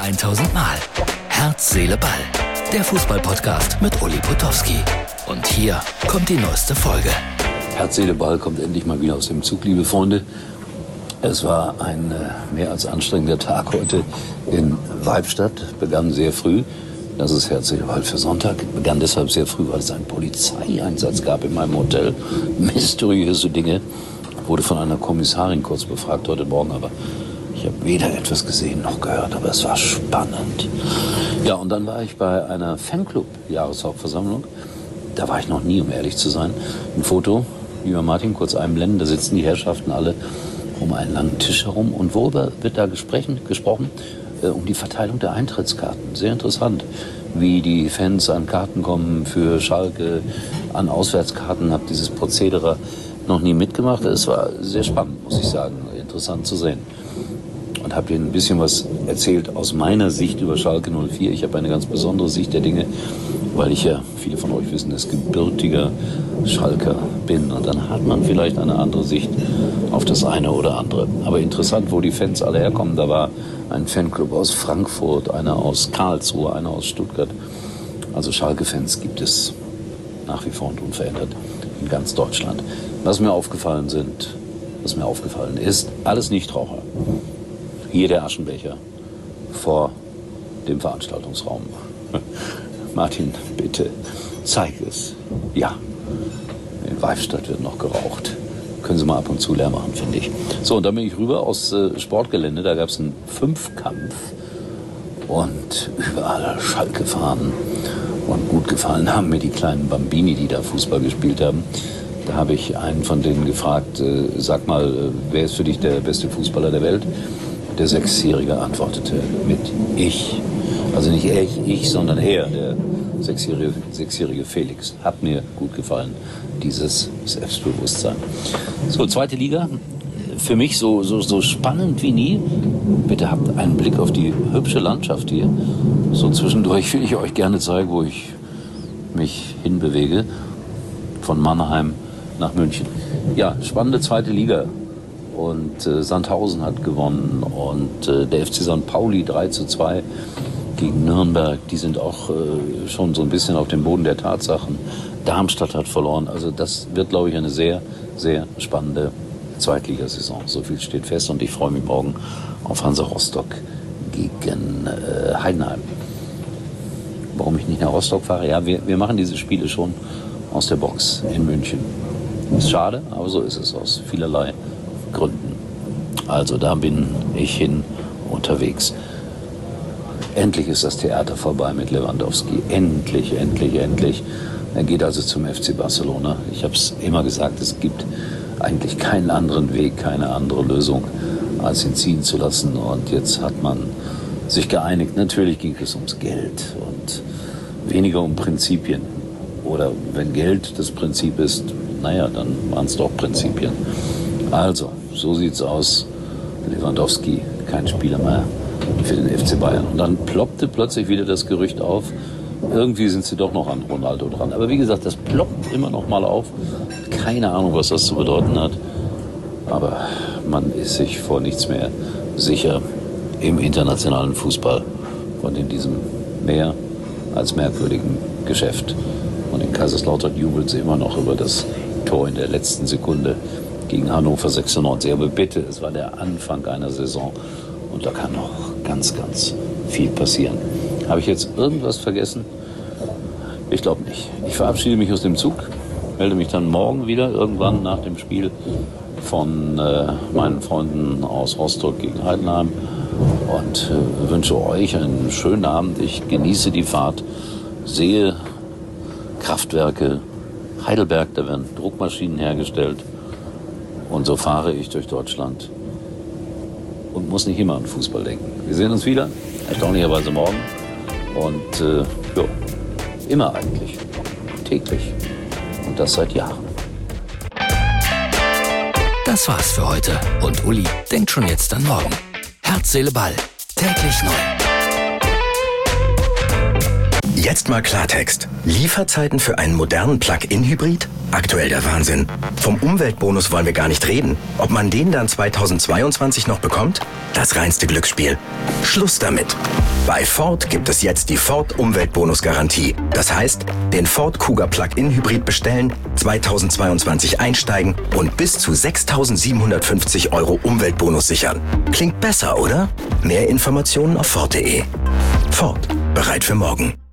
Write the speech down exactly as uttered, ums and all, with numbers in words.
tausend Mal. Herz, Seele, Ball. Der Fußball-Podcast mit Uli Potowski. Und hier kommt die neueste Folge. Herz, Seele, Ball kommt endlich mal wieder aus dem Zug, liebe Freunde. Es war ein äh, mehr als anstrengender Tag heute in Weibstadt. Begann sehr früh. Das ist Herz, Seele, Ball für Sonntag. Begann deshalb sehr früh, weil es einen Polizeieinsatz gab in meinem Hotel. Mysteriöse Dinge. Wurde von einer Kommissarin kurz befragt heute Morgen, aber ich habe weder etwas gesehen noch gehört, aber es war spannend. Ja, und dann war ich bei einer Fanclub-Jahreshauptversammlung. Da war ich noch nie, um ehrlich zu sein. Ein Foto, lieber Martin, kurz einblenden. Da sitzen die Herrschaften alle um einen langen Tisch herum. Und worüber wird da gesprochen? gesprochen? Äh, um die Verteilung der Eintrittskarten. Sehr interessant, wie die Fans an Karten kommen für Schalke, an Auswärtskarten. Habe dieses Prozedere noch nie mitgemacht. Es war sehr spannend, muss ich sagen. Interessant zu sehen. Und habe Ihnen ein bisschen was erzählt aus meiner Sicht über Schalke null vier. Ich habe eine ganz besondere Sicht der Dinge, weil ich ja, viele von euch wissen, dass gebürtiger Schalker bin. Und dann hat man vielleicht eine andere Sicht auf das eine oder andere. Aber interessant, wo die Fans alle herkommen. Da war ein Fanclub aus Frankfurt, einer aus Karlsruhe, einer aus Stuttgart. Also Schalke-Fans gibt es nach wie vor und unverändert in ganz Deutschland. Was mir aufgefallen sind, was mir aufgefallen ist, alles Nichtraucher. Hier der Aschenbecher vor dem Veranstaltungsraum. Martin, bitte, zeig es. Ja, in Weibstadt wird noch geraucht. Können Sie mal ab und zu leer machen, finde ich. So, und dann bin ich rüber aus äh, Sportgelände. Da gab es einen Fünfkampf und überall Schalke-Fahnen. Und gut gefallen haben mir die kleinen Bambini, die da Fußball gespielt haben. Da habe ich einen von denen gefragt, äh, sag mal, äh, wer ist für dich der beste Fußballer der Welt? Der Sechsjährige antwortete mit ich. Also nicht er, ich, ich, sondern er, der Sechsjährige, Sechsjährige Felix. Hat mir gut gefallen, dieses Selbstbewusstsein. So, zweite Liga. Für mich so, so, so spannend wie nie. Bitte habt einen Blick auf die hübsche Landschaft hier. So zwischendurch will ich euch gerne zeigen, wo ich mich hinbewege. Von Mannheim nach München. Ja, spannende zweite Liga. Und äh, Sandhausen hat gewonnen. Und äh, der F C Sankt Pauli drei zu zwei gegen Nürnberg. Die sind auch äh, schon so ein bisschen auf dem Boden der Tatsachen. Darmstadt hat verloren. Also das wird, glaube ich, eine sehr, sehr spannende Zweitligasaison. So viel steht fest. Und ich freue mich morgen auf Hansa Rostock gegen äh, Heidenheim. Warum ich nicht nach Rostock fahre? Ja, wir, wir machen diese Spiele schon aus der Box in München. Ist schade, aber so ist es aus vielerlei Gründen. Also da bin ich hin unterwegs. Endlich ist das Theater vorbei mit Lewandowski. Endlich, endlich, endlich. Er geht also zum F C Barcelona. Ich habe es immer gesagt, es gibt eigentlich keinen anderen Weg, keine andere Lösung, als ihn ziehen zu lassen. Und jetzt hat man sich geeinigt. Natürlich ging es ums Geld und weniger um Prinzipien. Oder wenn Geld das Prinzip ist, naja, dann waren es doch Prinzipien. Also, so sieht's aus. Lewandowski, kein Spieler mehr für den F C Bayern. Und dann ploppte plötzlich wieder das Gerücht auf, irgendwie sind sie doch noch an Ronaldo dran. Aber wie gesagt, das ploppt immer noch mal auf. Keine Ahnung, was das zu bedeuten hat. Aber man ist sich vor nichts mehr sicher im internationalen Fußball und in diesem mehr als merkwürdigen Geschäft. Und in Kaiserslautern jubelt sie immer noch über das Tor in der letzten Sekunde gegen Hannover sechsundneunzig. Aber bitte, es war der Anfang einer Saison und da kann noch ganz, ganz viel passieren. Habe ich jetzt irgendwas vergessen? Ich glaube nicht. Ich verabschiede mich aus dem Zug, melde mich dann morgen wieder, irgendwann nach dem Spiel von äh, meinen Freunden aus Rostock gegen Heidenheim und äh, wünsche euch einen schönen Abend. Ich genieße die Fahrt, sehe Kraftwerke, Heidelberg, da werden Druckmaschinen hergestellt. Und so fahre ich durch Deutschland und muss nicht immer an Fußball denken. Wir sehen uns wieder, erstaunlicherweise morgen. Und äh, ja, immer eigentlich, täglich. Und das seit Jahren. Das war's für heute. Und Uli denkt schon jetzt an morgen. Herz, Seele, Ball. Täglich neu. Jetzt mal Klartext. Lieferzeiten für einen modernen Plug-in-Hybrid? Aktuell der Wahnsinn. Vom Umweltbonus wollen wir gar nicht reden. Ob man den dann zweitausendzweiundzwanzig noch bekommt? Das reinste Glücksspiel. Schluss damit. Bei Ford gibt es jetzt die Ford Umweltbonus-Garantie. Das heißt, den Ford Kuga Plug-in-Hybrid bestellen, zweitausendzweiundzwanzig einsteigen und bis zu sechstausendsiebenhundertfünfzig Euro Umweltbonus sichern. Klingt besser, oder? Mehr Informationen auf Ford punkt de. Ford. Bereit für morgen.